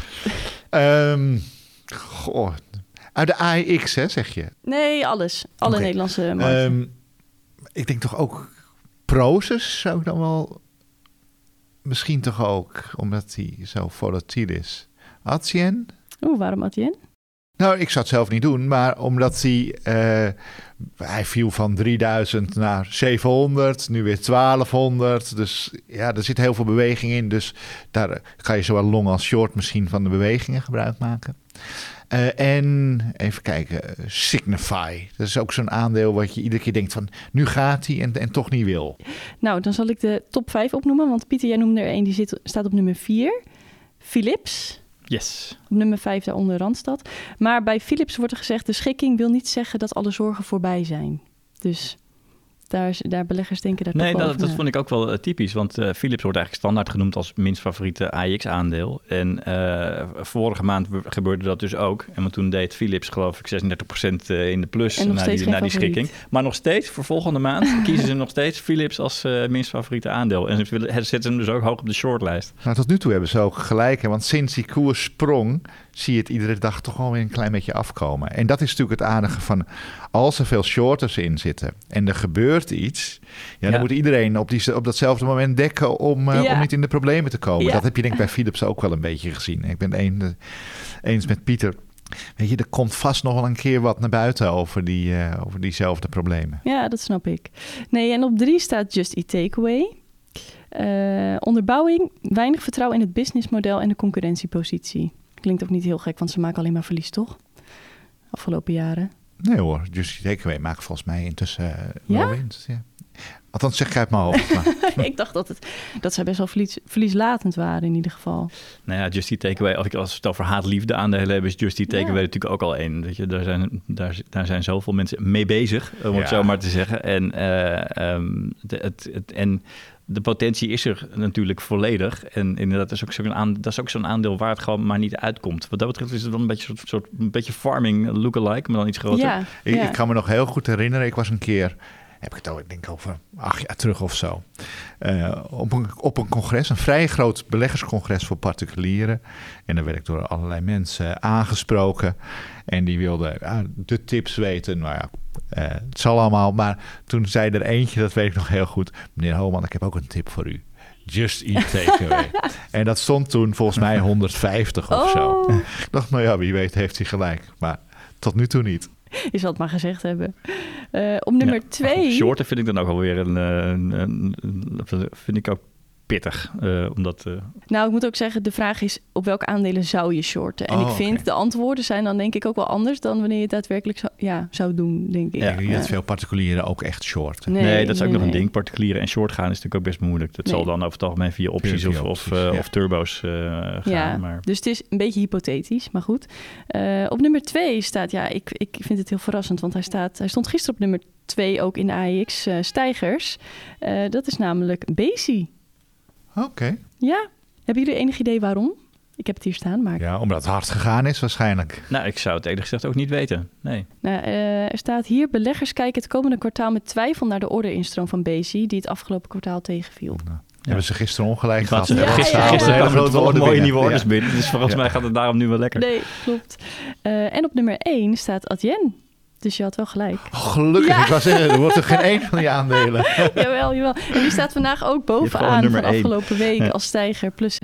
Uit de AEX, hè, zeg je? Nee, alles. Alle Nederlandse markten. Ik denk toch ook Prosus zou ik dan wel... Misschien toch ook, omdat die zo volatiel is. Adyen? Waarom Adyen? Nou, ik zou het zelf niet doen, maar omdat hij viel van 3000 naar 700, nu weer 1200. Dus ja, er zit heel veel beweging in. Dus daar ga je zowel long als short misschien van de bewegingen gebruik maken. En even kijken, Signify. Dat is ook zo'n aandeel wat je iedere keer denkt van... nu gaat hij en toch niet wil. Nou, dan zal ik de top 5 opnoemen. Want Pieter, jij noemde er één, die staat op nummer 4. Philips. Yes. Op nummer 5 daaronder Randstad. Maar bij Philips wordt er gezegd... de schikking wil niet zeggen dat alle zorgen voorbij zijn. Dus... Daar beleggers denken daar toch wel over. Dat vond ik ook wel typisch. Want Philips wordt eigenlijk standaard genoemd als minst favoriete AEX-aandeel. En vorige maand gebeurde dat dus ook. En toen deed Philips geloof ik 36% in de plus na die schikking. Maar nog steeds, voor volgende maand, kiezen ze nog steeds Philips als minst favoriete aandeel. En ze zetten hem dus ook hoog op de shortlijst. Nou, tot nu toe hebben ze ook gelijk. Hè? Want sinds die koers sprong, zie je het iedere dag toch wel weer een klein beetje afkomen. En dat is natuurlijk het aardige van... als er veel shorters in zitten en er gebeurt iets... dan moet iedereen op datzelfde moment dekken om niet in de problemen te komen. Dat heb je denk ik bij Philips ook wel een beetje gezien. Ik ben het eens met Pieter. Weet je, er komt vast nog wel een keer wat naar buiten over diezelfde problemen. Ja, dat snap ik. Nee, en op 3 staat Just Eat Takeaway. Onderbouwing, weinig vertrouwen in het businessmodel en de concurrentiepositie. Klinkt ook niet heel gek, want ze maken alleen maar verlies, toch? Afgelopen jaren. Nee hoor, Just Eat Takeaway maakt volgens mij intussen wel winst. Althans, zeg ik uit mijn hoofd. Maar. Ik dacht dat zij best wel verlieslatend waren in ieder geval. Nou ja, Just Eat Takeaway, als we het over haat-liefde aandelen hebben, is Just Eat Takeaway natuurlijk ook al één. Weet je, daar zijn zoveel mensen mee bezig, om het zo maar te zeggen. En de potentie is er natuurlijk volledig. En inderdaad, dat is ook zo'n aandeel waar het gewoon maar niet uitkomt. Wat dat betreft is het wel een beetje farming lookalike, maar dan iets groter. Ja, Ik kan me nog heel goed herinneren, ik was een keer... heb ik het ik denk over 8 jaar terug of zo. Op een congres, een vrij groot beleggerscongres voor particulieren. En dan werd ik door allerlei mensen aangesproken. En die wilden de tips weten. Nou ja, het zal allemaal. Maar toen zei er eentje, dat weet ik nog heel goed. Meneer Homan, ik heb ook een tip voor u. Just Eat Takeaway. En dat stond toen volgens mij 150 of zo. Ik dacht, nou ja, wie weet heeft hij gelijk. Maar tot nu toe niet. Je zal het maar gezegd hebben. Op nummer 2... Shorten vind ik dan ook alweer vind ik ook pittig. Nou, ik moet ook zeggen, de vraag is op welke aandelen zou je shorten? En ik vind de antwoorden zijn dan denk ik ook wel anders dan wanneer je het daadwerkelijk zou doen, denk ik. Ja, niet dat veel particulieren ook echt shorten. Nee, dat is ook nog een ding. Particulieren en short gaan is natuurlijk ook best moeilijk. Dat zal dan over het algemeen via opties of turbo's gaan. Ja, maar... dus het is een beetje hypothetisch, maar goed. Op nummer 2 staat, ik vind het heel verrassend, want hij stond gisteren op nummer 2 ook in de AEX stijgers. Dat is namelijk Besi. Oké. Ja. Hebben jullie enig idee waarom? Ik heb het hier staan, maar... Ja, omdat het hard gegaan is waarschijnlijk. Nou, ik zou het eerlijk gezegd ook niet weten. Nee. Nou, er staat hier, beleggers kijken het komende kwartaal met twijfel naar de orderinstroom van Besi, die het afgelopen kwartaal tegenviel. Nou, hebben ze gisteren ongelijk gehad. Gisteren kwamen wel mooie nieuwe orders binnen. Dus volgens mij gaat het daarom nu wel lekker. Nee, klopt. En op nummer 1 staat Adyen. Dus je had wel gelijk. Oh, gelukkig, ik wou zeggen, er wordt er geen één van die aandelen. Jawel. En die staat vandaag ook bovenaan van afgelopen week als stijger plus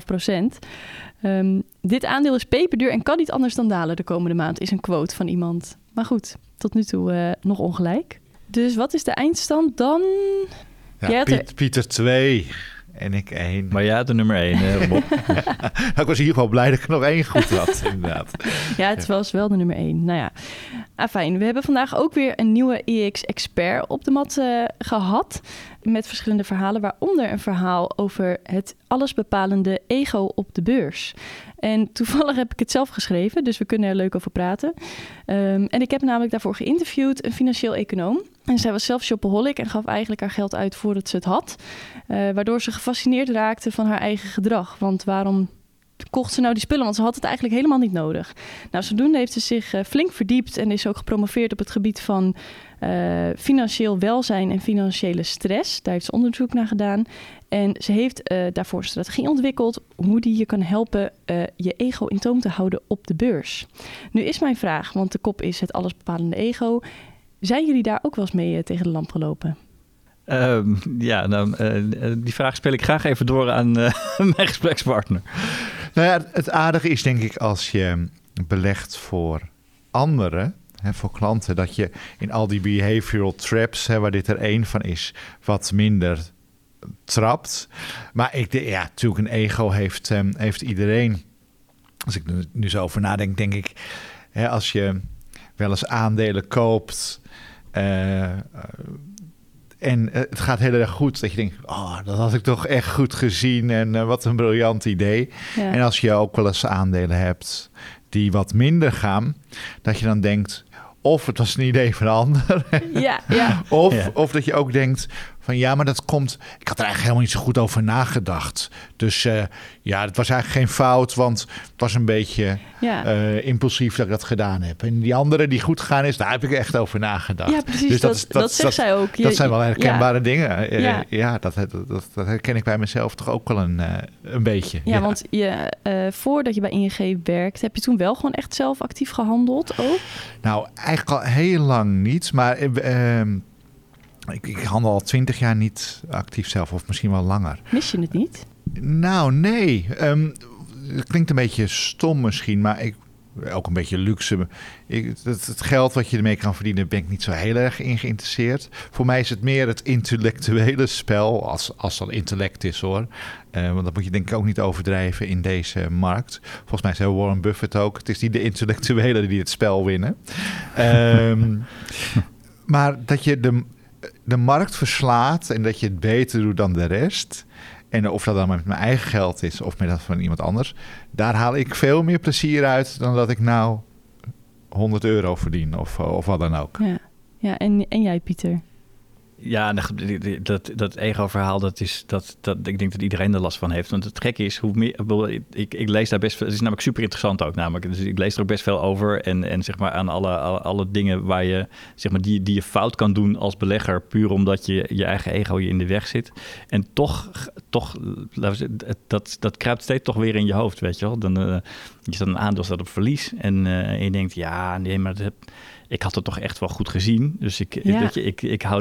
6,5%. Dit aandeel is peperduur en kan niet anders dan dalen de komende maand, is een quote van iemand. Maar goed, tot nu toe nog ongelijk. Dus wat is de eindstand dan? Ja, Pieter 2 en ik 1. Maar jij had de nummer 1, Bob. Ik was in ieder geval blij dat ik nog 1 goed had, inderdaad. Ja, het was wel de nummer 1. Nou ja, fijn. We hebben vandaag ook weer een nieuwe EX-expert op de mat gehad. Met verschillende verhalen, waaronder een verhaal over het allesbepalende ego op de beurs. En toevallig heb ik het zelf geschreven, dus we kunnen er leuk over praten. En ik heb namelijk daarvoor geïnterviewd een financieel econoom. En zij was zelf shopaholic en gaf eigenlijk haar geld uit voordat ze het had. Waardoor ze gefascineerd raakte van haar eigen gedrag. Want waarom kocht ze nou die spullen? Want ze had het eigenlijk helemaal niet nodig. Nou, zodoende heeft ze zich flink verdiept en is ook gepromoveerd op het gebied van financieel welzijn en financiële stress. Daar heeft ze onderzoek naar gedaan. En ze heeft daarvoor een strategie ontwikkeld hoe die je kan helpen je ego in toom te houden op de beurs. Nu is mijn vraag, want de kop is het allesbepalende ego. Zijn jullie daar ook wel eens mee tegen de lamp gelopen? Die vraag speel ik graag even door aan mijn gesprekspartner. Nou ja, het aardige is denk ik als je belegt voor anderen, voor klanten, dat je in al die behavioral traps, waar dit er één van is, wat minder trapt. Maar natuurlijk een ego heeft iedereen. Als ik nu zo over nadenk, denk ik, als je wel eens aandelen koopt en het gaat heel erg goed, dat je denkt, dat had ik toch echt goed gezien en wat een briljant idee. Ja. En als je ook wel eens aandelen hebt die wat minder gaan, dat je dan denkt, of het was een idee van een ander. Ja. Of dat je ook denkt van maar dat komt. Ik had er eigenlijk helemaal niet zo goed over nagedacht. Dus het was eigenlijk geen fout, want het was een beetje impulsief dat ik dat gedaan heb. En die andere die goed gegaan is, daar heb ik echt over nagedacht. Ja, precies. Dus dat zegt zij ook. Dat zijn wel herkenbare dingen. Dat herken ik bij mezelf toch ook wel een beetje. Ja, want voordat je bij ING werkt, heb je toen wel gewoon echt zelf actief gehandeld ook? Nou, eigenlijk al heel lang niet, maar ik handel al 20 jaar niet actief zelf, of misschien wel langer. Mis je het niet? Nou, nee. Het klinkt een beetje stom misschien, maar ook een beetje luxe. Het geld wat je ermee kan verdienen, ben ik niet zo heel erg in geïnteresseerd. Voor mij is het meer het intellectuele spel, als dat intellect is hoor. Want dat moet je denk ik ook niet overdrijven in deze markt. Volgens mij zei Warren Buffett ook, het is niet de intellectuelen die het spel winnen. Maar dat je de markt verslaat en dat je het beter doet dan de rest. En of dat dan met mijn eigen geld is of met dat van iemand anders. Daar haal ik veel meer plezier uit dan dat ik nou €100 verdien of wat dan ook. Ja, en jij, Pieter? Ja, dat ego-verhaal, ik denk dat iedereen er last van heeft. Want het gekke is, hoe meer, ik lees daar best veel. Het is namelijk super interessant ook namelijk. Dus ik lees er ook best veel over. En zeg maar aan alle dingen waar je, zeg maar, die je fout kan doen als belegger, puur omdat je eigen ego je in de weg zit. En toch dat kruipt steeds toch weer in je hoofd, weet je wel. Dan je staat een aandeel staat op verlies. En je denkt, ja, nee, maar ik had het toch echt wel goed gezien. Dus ik hou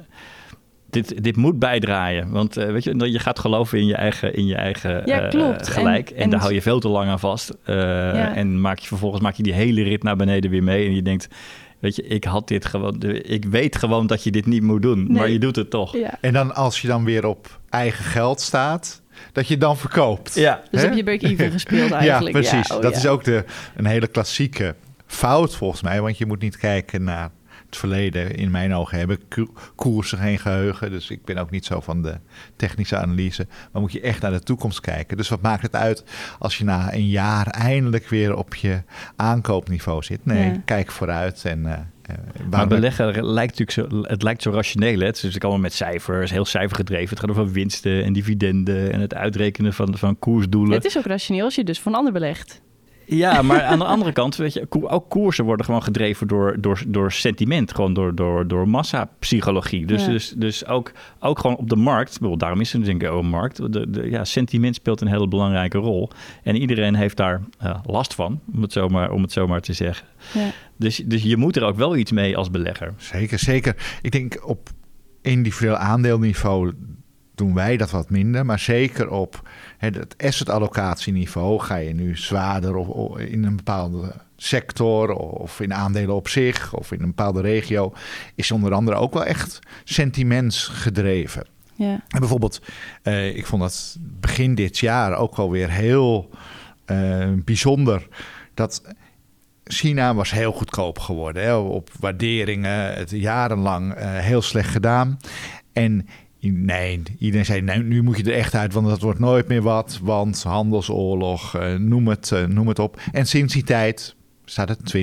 dit moet bijdraaien. Want weet je gaat geloven in je eigen klopt. gelijk. En daar hou je veel te lang aan vast. En vervolgens maak je die hele rit naar beneden weer mee. En je denkt, weet je, ik weet gewoon dat je dit niet moet doen. Nee. Maar je doet het toch. Ja. En dan als je dan weer op eigen geld staat, dat je dan verkoopt. Ja. Dus heb je break-even gespeeld eigenlijk. Ja, precies. Dat is ook een hele klassieke fout volgens mij. Want je moet niet kijken naar het verleden. In mijn ogen hebben koersen geen geheugen. Dus ik ben ook niet zo van de technische analyse. Maar moet je echt naar de toekomst kijken. Dus wat maakt het uit als je na een jaar eindelijk weer op je aankoopniveau zit? Nee, kijk vooruit en... maar beleggen lijkt natuurlijk het lijkt zo rationeel. Hè? Het is natuurlijk allemaal met cijfers, heel cijfergedreven. Het gaat over winsten en dividenden en het uitrekenen van koersdoelen. Het is ook rationeel als je dus van ander belegt. Ja, maar aan de andere kant, weet je, ook koersen worden gewoon gedreven door sentiment, gewoon door massapsychologie. Dus ook gewoon op de markt, daarom is er denk ik ook een markt. Sentiment speelt een hele belangrijke rol. En iedereen heeft daar last van, om het zomaar te zeggen. Ja. Dus je moet er ook wel iets mee als belegger. Zeker. Ik denk op individueel aandeelniveau doen wij dat wat minder, maar zeker op het asset-allocatieniveau ga je nu zwaarder in een bepaalde sector of in aandelen op zich of in een bepaalde regio, is onder andere ook wel echt sentimentsgedreven. Ja. En bijvoorbeeld, ik vond dat begin dit jaar ook wel weer heel bijzonder dat China was heel goedkoop geworden. Hè, op waarderingen, het jarenlang heel slecht gedaan. En nee, iedereen zei, nu moet je er echt uit, want dat wordt nooit meer wat. Want handelsoorlog, noem het op. En sinds die tijd staat het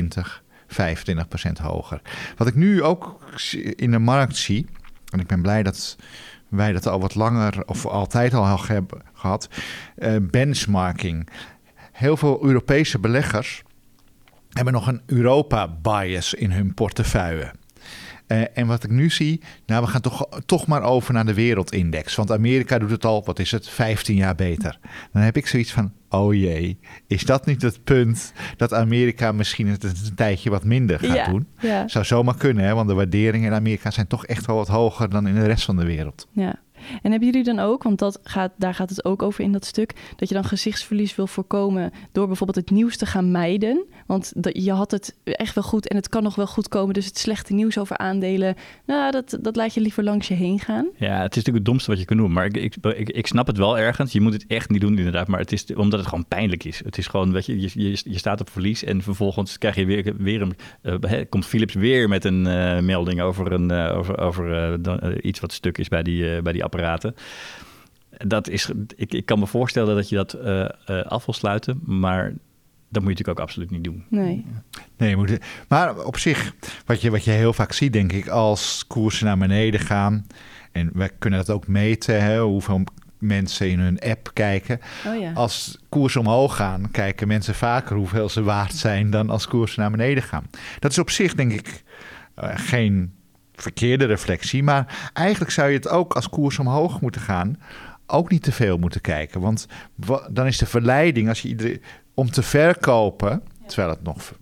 25% hoger. Wat ik nu ook in de markt zie, en ik ben blij dat wij dat al wat langer of altijd al hebben gehad, benchmarking. Heel veel Europese beleggers hebben nog een Europa-bias in hun portefeuille. En wat ik nu zie, we gaan toch maar over naar de wereldindex. Want Amerika doet het al, 15 jaar beter. Dan heb ik zoiets van, oh jee, is dat niet het punt dat Amerika misschien het een tijdje wat minder gaat doen? Ja. Zou zomaar kunnen, hè? Want de waarderingen in Amerika zijn toch echt wel wat hoger dan in de rest van de wereld. Ja. En hebben jullie dan ook, want daar gaat het ook over in dat stuk, dat je dan gezichtsverlies wil voorkomen door bijvoorbeeld het nieuws te gaan mijden? Want je had het echt wel goed en het kan nog wel goed komen, dus het slechte nieuws over aandelen, dat laat je liever langs je heen gaan. Ja, het is natuurlijk het domste wat je kan doen, maar ik snap het wel ergens. Je moet het echt niet doen inderdaad, maar het is omdat het gewoon pijnlijk is. Het is gewoon, weet je staat op verlies en vervolgens krijg je komt Philips weer met een melding over iets wat stuk is bij die apparaten. Ik kan me voorstellen dat je dat af wil sluiten, maar dat moet je natuurlijk ook absoluut niet doen. Nee, maar op zich, wat je heel vaak ziet, denk ik, als koersen naar beneden gaan, en we kunnen dat ook meten, hoeveel mensen in hun app kijken. Oh ja. Als koersen omhoog gaan, kijken mensen vaker hoeveel ze waard zijn dan als koersen naar beneden gaan. Dat is op zich, denk ik, geen verkeerde reflectie, maar eigenlijk zou je het ook als koers omhoog moeten gaan, ook niet te veel moeten kijken. Want dan is de verleiding om te verkopen, terwijl het nog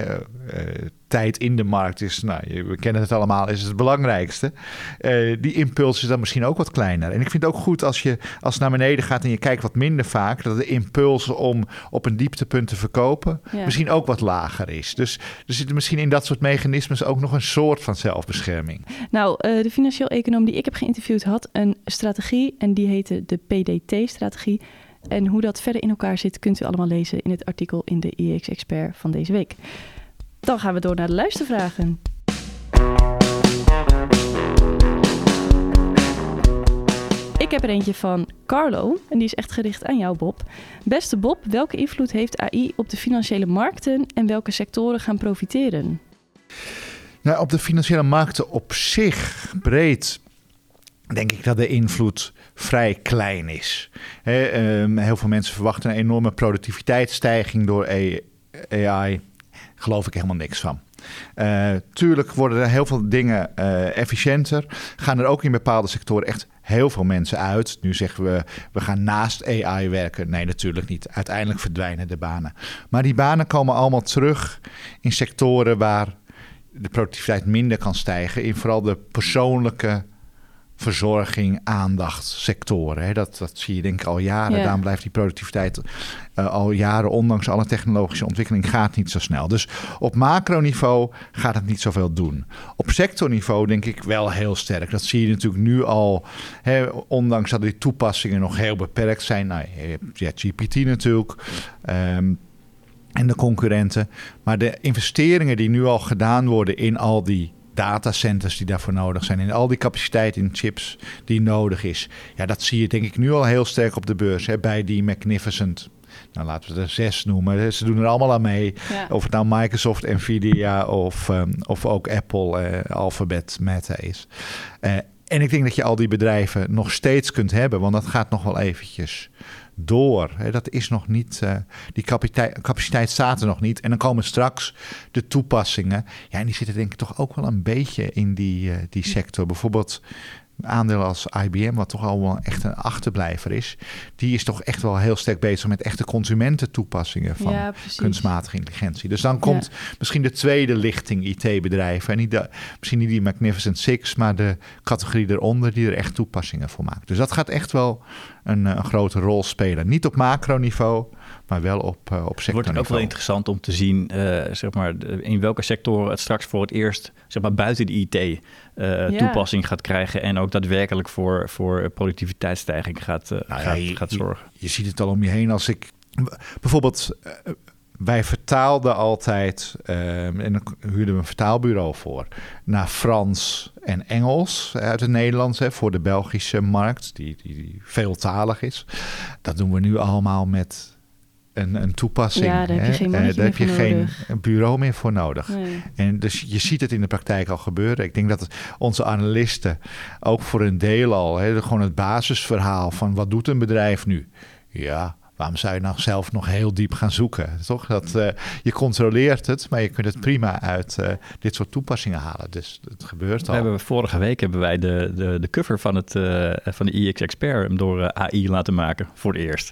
tijd in de markt is, we kennen het allemaal, is het belangrijkste. Die impuls is dan misschien ook wat kleiner. En ik vind het ook goed als het naar beneden gaat en je kijkt wat minder vaak, dat de impuls om op een dieptepunt te verkopen misschien ook wat lager is. Dus er zit misschien in dat soort mechanismes ook nog een soort van zelfbescherming. Nou, de financieel econoom die ik heb geïnterviewd had een strategie en die heette de PDT-strategie. En hoe dat verder in elkaar zit, kunt u allemaal lezen in het artikel in de IEX-expert van deze week. Dan gaan we door naar de luistervragen. Ik heb er eentje van Carlo en die is echt gericht aan jou, Bob. Beste Bob, welke invloed heeft AI op de financiële markten en welke sectoren gaan profiteren? Nou, op de financiële markten op zich, breed, denk ik dat de invloed vrij klein is. Heel veel mensen verwachten een enorme productiviteitsstijging door AI. Geloof ik helemaal niks van. Tuurlijk worden er heel veel dingen efficiënter. Gaan er ook in bepaalde sectoren echt heel veel mensen uit. Nu zeggen we gaan naast AI werken. Nee, natuurlijk niet. Uiteindelijk verdwijnen de banen. Maar die banen komen allemaal terug in sectoren waar de productiviteit minder kan stijgen. In vooral de persoonlijke verzorging, aandacht, sectoren. Dat zie je denk ik al jaren. Ja. Daarom blijft die productiviteit al jaren, ondanks alle technologische ontwikkeling, gaat niet zo snel. Dus op macroniveau gaat het niet zoveel doen. Op sectorniveau denk ik wel heel sterk. Dat zie je natuurlijk nu al, ondanks dat die toepassingen nog heel beperkt zijn. Nou, je hebt GPT natuurlijk. En de concurrenten. Maar de investeringen die nu al gedaan worden in al die datacenters die daarvoor nodig zijn, en al die capaciteit in chips die nodig is. Ja, dat zie je denk ik nu al heel sterk op de beurs. Bij die Magnificent, nou laten we er 6 noemen. Ze doen er allemaal aan mee. Ja. Of het nou Microsoft, Nvidia of ook Apple, Alphabet, Meta is. En ik denk dat je al die bedrijven nog steeds kunt hebben, want dat gaat nog wel eventjes door. Dat is nog niet, die capaciteit staat er nog niet. En dan komen straks de toepassingen. Ja, en die zitten denk ik toch ook wel een beetje in die sector. Bijvoorbeeld aandelen als IBM, wat toch al wel echt een achterblijver is. Die is toch echt wel heel sterk bezig met echte consumententoepassingen van kunstmatige intelligentie. Dus dan komt misschien de tweede lichting IT-bedrijven. En misschien niet die Magnificent Six, maar de categorie eronder die er echt toepassingen voor maakt. Dus dat gaat echt wel een grote rol spelen. Niet op macroniveau, maar wel op sectorniveau. Het wordt ook wel interessant om te zien, zeg maar, in welke sectoren het straks voor het eerst, zeg maar, buiten de IT toepassing gaat krijgen en ook daadwerkelijk voor productiviteitsstijging gaat zorgen. Je ziet het al om je heen. Als ik bijvoorbeeld, wij vertaalden altijd, en dan huurden we een vertaalbureau voor, naar Frans en Engels uit het Nederlands, voor de Belgische markt, die veeltalig is. Dat doen we nu allemaal met een toepassing. Ja, daar heb je geen bureau meer voor nodig. Nee. En dus je ziet het in de praktijk al gebeuren. Ik denk dat onze analisten ook voor een deel al, gewoon het basisverhaal van wat doet een bedrijf nu? Ja, waarom zou je nou zelf nog heel diep gaan zoeken? Toch? Je controleert het, maar je kunt het prima uit dit soort toepassingen halen. Dus het gebeurt al. Vorige week hebben wij de cover van de EX Expert door AI laten maken voor het eerst.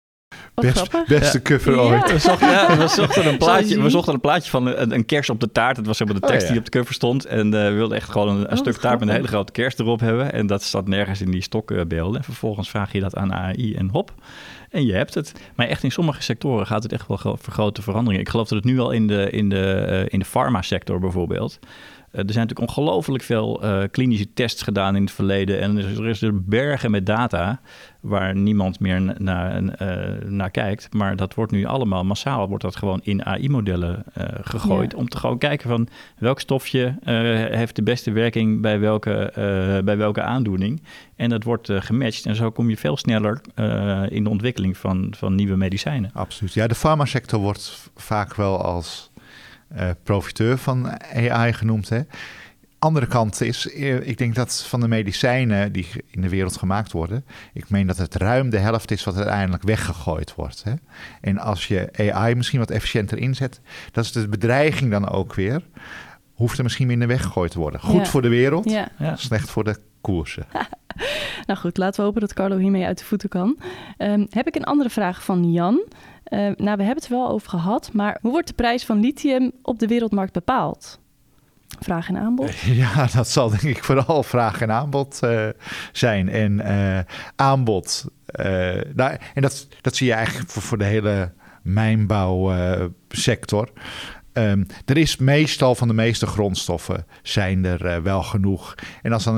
Beste cover ooit. We zochten een plaatje van een kers op de taart. Het was de tekst die op de cover stond. En we wilden echt gewoon een stuk taart met een hele grote kers erop hebben. En dat staat nergens in die stokbeelden. En vervolgens vraag je dat aan AI en hop. En je hebt het. Maar echt in sommige sectoren gaat het echt wel voor grote veranderingen. Ik geloof dat het nu al in de farmasector bijvoorbeeld. Er zijn natuurlijk ongelooflijk veel klinische tests gedaan in het verleden. En er is bergen met data waar niemand meer naar kijkt. Maar dat wordt nu allemaal massaal, wordt dat gewoon in AI-modellen gegooid. Om te gewoon kijken van welk stofje heeft de beste werking bij welke aandoening. En dat wordt gematcht. En zo kom je veel sneller in de ontwikkeling van nieuwe medicijnen. Absoluut. Ja, de farmasector wordt vaak wel als profiteur van AI genoemd. Andere kant is, ik denk dat van de medicijnen die in de wereld gemaakt worden, ik meen dat het ruim de helft is wat uiteindelijk weggegooid wordt. En als je AI misschien wat efficiënter inzet, dat is de bedreiging dan ook weer, hoeft er misschien minder weggegooid te worden. Goed voor de wereld, slecht voor de koersen. Nou goed, laten we hopen dat Carlo hiermee uit de voeten kan. Heb ik een andere vraag van Jan. We hebben het er wel over gehad, maar hoe wordt de prijs van lithium op de wereldmarkt bepaald? Vraag en aanbod? Ja, dat zal denk ik vooral vraag en aanbod zijn. En aanbod, en dat zie je eigenlijk voor de hele mijnbouwsector. Er is meestal van de meeste grondstoffen zijn er wel genoeg. En als dan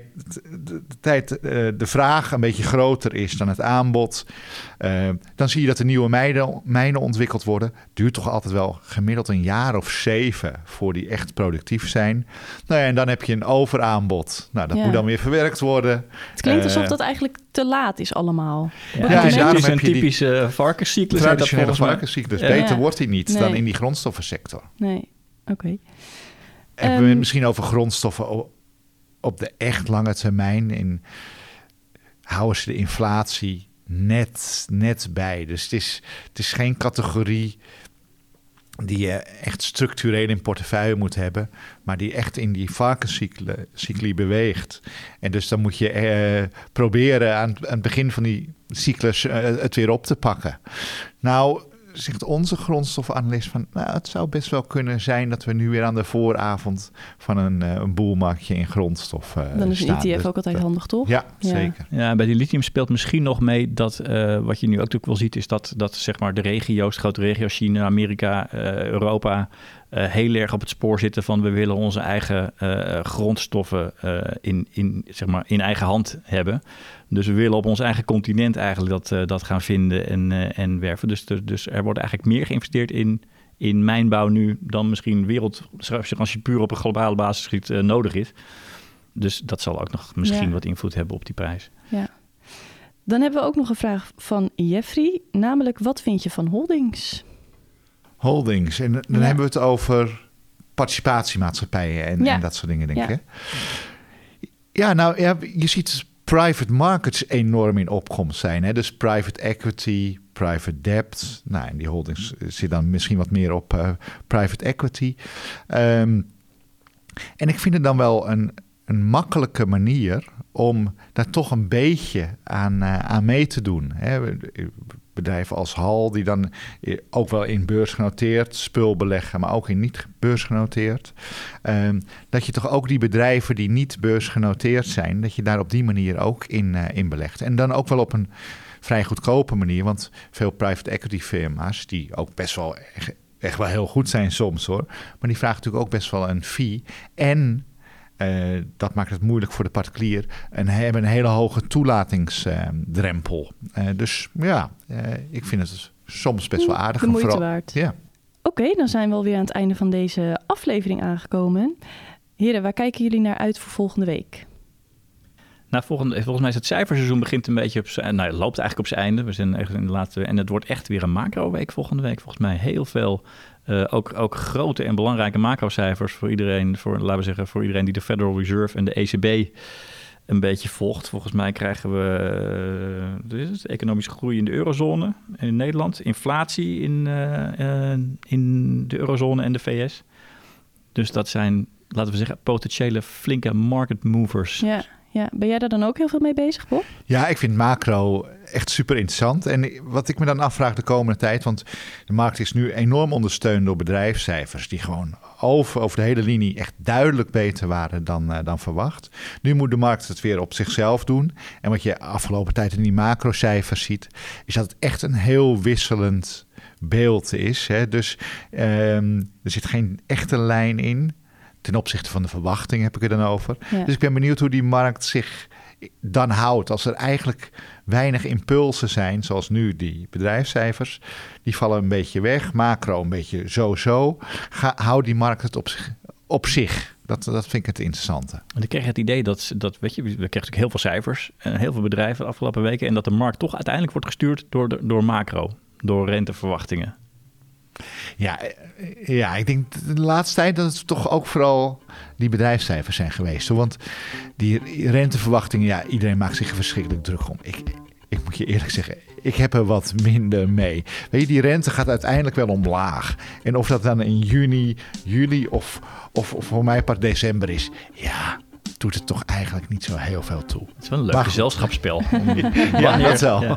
de vraag een beetje groter is dan het aanbod, dan zie je dat er nieuwe mijnen ontwikkeld worden. Duurt toch altijd wel gemiddeld een jaar of 7 voor die echt productief zijn. Nou ja, en dan heb je een overaanbod. Nou, dat moet dan weer verwerkt worden. Het klinkt alsof dat eigenlijk te laat is allemaal. Ja, Ja, het en daarom is heb een je die typische varkenscyclus. traditionele varkenscyclus. Beter Ja. wordt hij niet Nee. dan in die grondstoffensector. Nee, oké. Hebben we het misschien over grondstoffen op de echt lange termijn? Houden ze de inflatie net bij? Dus het is geen categorie die je echt structureel in portefeuille moet hebben, maar die echt in die varkenscycli beweegt. En dus dan moet je proberen aan het begin van die cyclus het weer op te pakken. Nou, zegt onze grondstofanalist van, nou, het zou best wel kunnen zijn dat we nu weer aan de vooravond van een boelmarktje in grondstoffen Dan is een staan. ETF ook altijd handig, toch? Ja, Ja. zeker. Ja, bij die lithium speelt misschien nog mee dat wat je nu ook natuurlijk wel ziet, is dat zeg maar de regio's, de grote regio's, China, Amerika, Europa, heel erg op het spoor zitten van we willen onze eigen grondstoffen in eigen hand hebben. Dus we willen op ons eigen continent eigenlijk dat gaan vinden en werven. Dus er wordt eigenlijk meer geïnvesteerd in mijnbouw nu dan misschien als je puur op een globale basis schiet, nodig is. Dus dat zal ook nog misschien wat invloed hebben op die prijs. Ja. Dan hebben we ook nog een vraag van Jeffrey, namelijk wat vind je van holdings? Holdings. En dan hebben we het over participatiemaatschappijen en dat soort dingen, denk ik. Hè? Ja, nou ja, je ziet private markets enorm in opkomst zijn. Hè? Dus private equity, private debt. Nou, en die holdings zit dan misschien wat meer op private equity. En ik vind het dan wel een makkelijke manier om daar toch een beetje aan mee te doen. Hè? Bedrijven als HAL, die dan ook wel in beursgenoteerd spul beleggen, maar ook in niet beursgenoteerd. Dat je toch ook die bedrijven die niet beursgenoteerd zijn, dat je daar op die manier ook in belegt. En dan ook wel op een vrij goedkope manier, want veel private equity firma's, die ook best wel echt wel heel goed zijn soms hoor, maar die vragen natuurlijk ook best wel een fee. En dat maakt het moeilijk voor de particulier en hebben een hele hoge toelatingsdrempel. Dus ja, ik vind het soms best wel aardig. De moeite waard. Ja. Oké, dan zijn we alweer aan het einde van deze aflevering aangekomen. Heren, waar kijken jullie naar uit voor volgende week? Nou, volgens mij is het cijferseizoen begint een beetje loopt eigenlijk op zijn einde. We zijn echt in de laatste en het wordt echt weer een macro-week volgende week. Volgens mij heel veel ook grote en belangrijke macrocijfers voor iedereen, voor iedereen die de Federal Reserve en de ECB een beetje volgt. Volgens mij krijgen we economische groei in de eurozone en in Nederland, inflatie in de eurozone en de VS. Dus dat zijn, laten we zeggen, potentiële flinke market movers. Ja, ben jij daar dan ook heel veel mee bezig, Bob? Ja, ik vind macro echt super interessant. En wat ik me dan afvraag de komende tijd, want de markt is nu enorm ondersteund door bedrijfscijfers die gewoon over de hele linie echt duidelijk beter waren dan verwacht. Nu moet de markt het weer op zichzelf doen. En wat je afgelopen tijd in die macrocijfers ziet, is dat het echt een heel wisselend beeld is. Hè? Dus er zit geen echte lijn in. Ten opzichte van de verwachting heb ik het dan over. Ja. Dus ik ben benieuwd hoe die markt zich dan houdt. Als er eigenlijk weinig impulsen zijn, zoals nu die bedrijfscijfers. Die vallen een beetje weg. Macro een beetje zo. Houdt die markt het op zich. Dat vind ik het interessante. En ik kreeg het idee dat weet je, we kregen natuurlijk heel veel cijfers. En heel veel bedrijven de afgelopen weken. En dat de markt toch uiteindelijk wordt gestuurd door macro. Door renteverwachtingen. Ja, ik denk de laatste tijd dat het toch ook vooral die bedrijfscijfers zijn geweest. Want die renteverwachtingen, iedereen maakt zich er verschrikkelijk druk om. Ik moet je eerlijk zeggen, ik heb er wat minder mee. Weet je, die rente gaat uiteindelijk wel omlaag. En of dat dan in juni, juli of voor mij part december is, doet het toch eigenlijk niet zo heel veel toe. Het is wel een leuk gezelschapsspel. Ja, dat wel. Ja.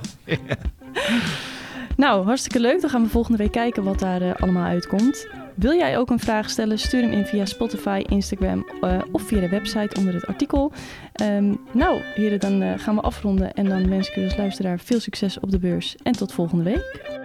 Nou, hartstikke leuk. Dan gaan we volgende week kijken wat daar allemaal uitkomt. Wil jij ook een vraag stellen? Stuur hem in via Spotify, Instagram of via de website onder het artikel. Nou, heren, dan gaan we afronden. En dan wens ik u als luisteraar veel succes op de beurs. En tot volgende week.